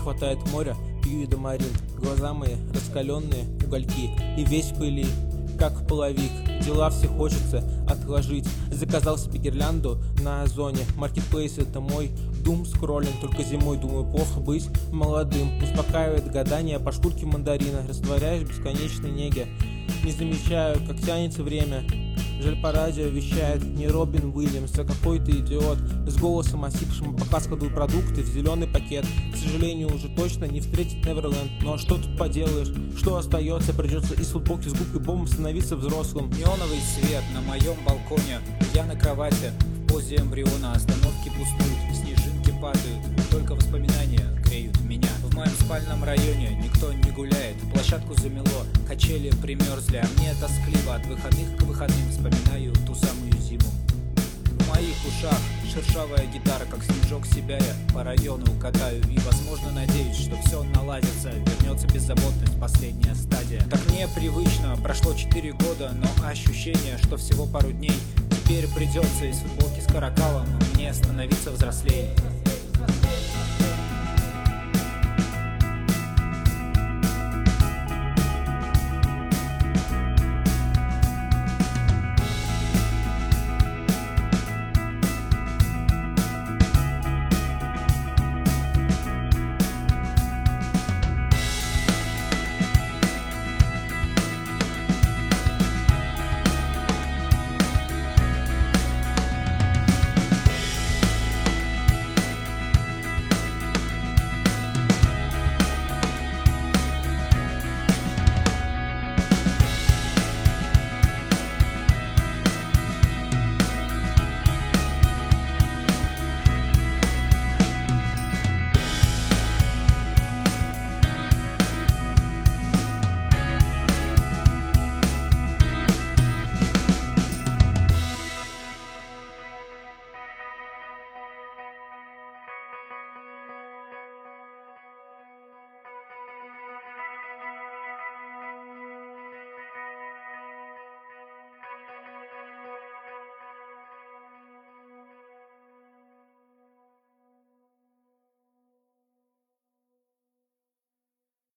хватает моря, пью эдамаринт. Глаза мои раскаленные угольки, и весь в пыли, как половик. Дела все хочется отложить. Заказал себе гирлянду на Озоне. Маркетплейс — это мой дум-скроллинг. Только зимой думаю, плохо быть молодым. Успокаивает гадание по шкурке мандарина. Растворяюсь в бесконечной неге. Не замечаю, как тянется время. Жаль, по радио вещает не Робин Уильямс, а какой-то идиот с голосом осипшим. Пока складываю продукты в зеленый пакет. К сожалению, уже точно не встретить Неверленд. Но что тут поделаешь? Что остается? Придется из футболки с губкой бомбом становиться взрослым. Неоновый свет на моем балконе. Я на кровати в позе эмбриона. Остановки пустуют, снежинки падают. Только воспоминания греют меня. В моем спальном районе никто не гуляет. Площадку замело, качели примерзли. А мне тоскливо, от выходных к выходным вспоминаю ту самую зиму. В моих ушах шершавая гитара, как снежок себя я по району катаю. И возможно надеюсь, что все наладится, вернется беззаботность, последняя стадия. Так мне привычно, прошло 4 года, но ощущение, что всего пару дней. Теперь придется из футболки с каракалом мне становиться взрослее.